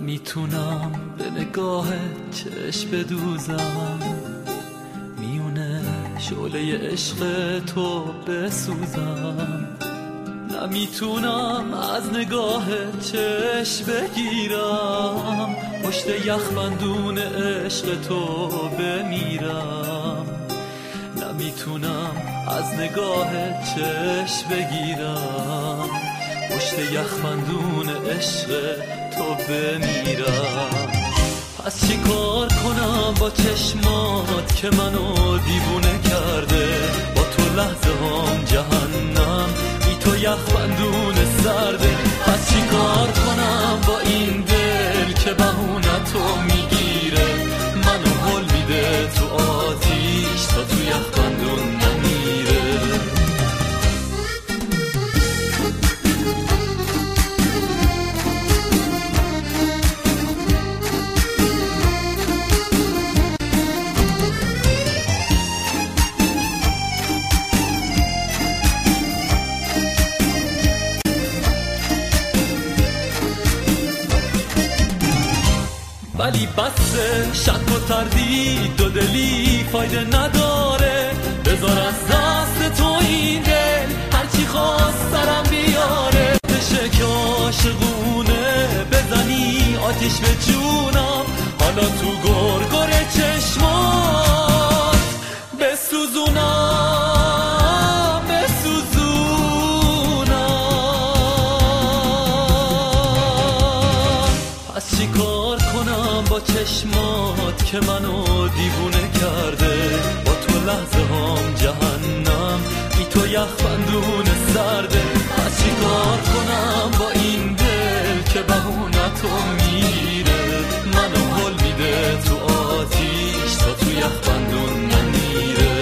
نمیتونم به نگاه چشم بدوزم، میونه شعله عشق تو بسوزم. نمیتونم از نگاه چشم بگیرم، پشت یخبندون عشق تو بمیرم. نمیتونم از نگاه چشم بگیرم، پشت یخبندون عشق تو بمیرم. پس چی کار کنم با چشمات که منو دیوونه کرده؟ با تو لحظه هم جهنم، بی تو یخبندون سرده. پس چی کار کنم با این دل که بهونتو میگیره، منو هل میده تو آتیش تا تو یخبندون نمیره. ولی بس شک و تردید دو دلی فایده نداره، بذار از دست تو این دل هرچی خواست سرم بیاره. بشه که عاشقونه بزنی آتیش به جونم، حالا تو گرگر چشمات بسوزونم بسوزونم. پس چی کار کنم با چشمات که منو دیوونه کرده؟ با تو لحظه هم جهنم، بی تو یخبندون سرده. پس چی کار کنم با این دل که بهونتو میگیره، منو هل میده تو آتیش تا تو یخبندون نمیره.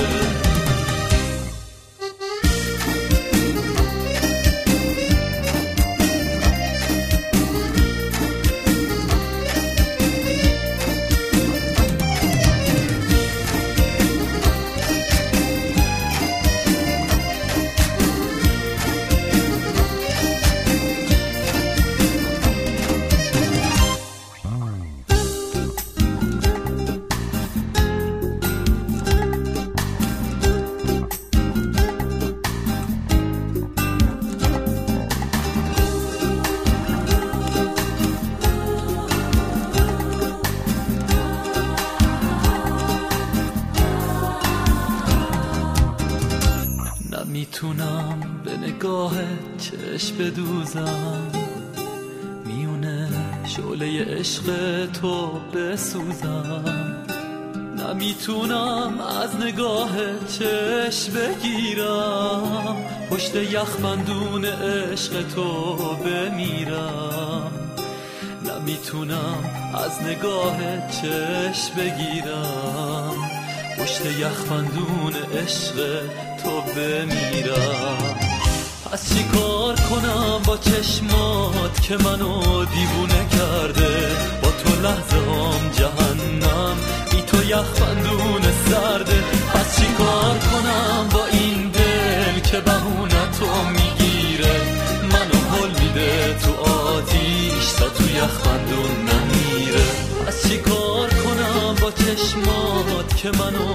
نمیتونم به نگاه چشم بدوزم، میونه شعله عشق تو بسوزم. نمیتونم از نگاه چشم بگیرم، پشت یخبندون عشق تو بمیرم. نمیتونم از نگاه چشم بگیرم، پشت یخبندون عشق تو بمیرم. پس چی کار کنم با چشمات که منو دیوونه کرده؟ با تو لحظه هم جهنم، بی تو یخبندون سرده. پس چی کار کنم با این دل که بهونتو میگیره، منو هل میده تو آتیش تا تو یخبندون نمیره. پس چی کار کنم با چشمات که منو